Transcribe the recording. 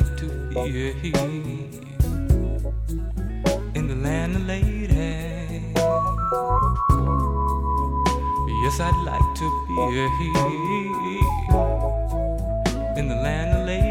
like to be here in the land of lady. Yes, I'd like to be here in the land of lady.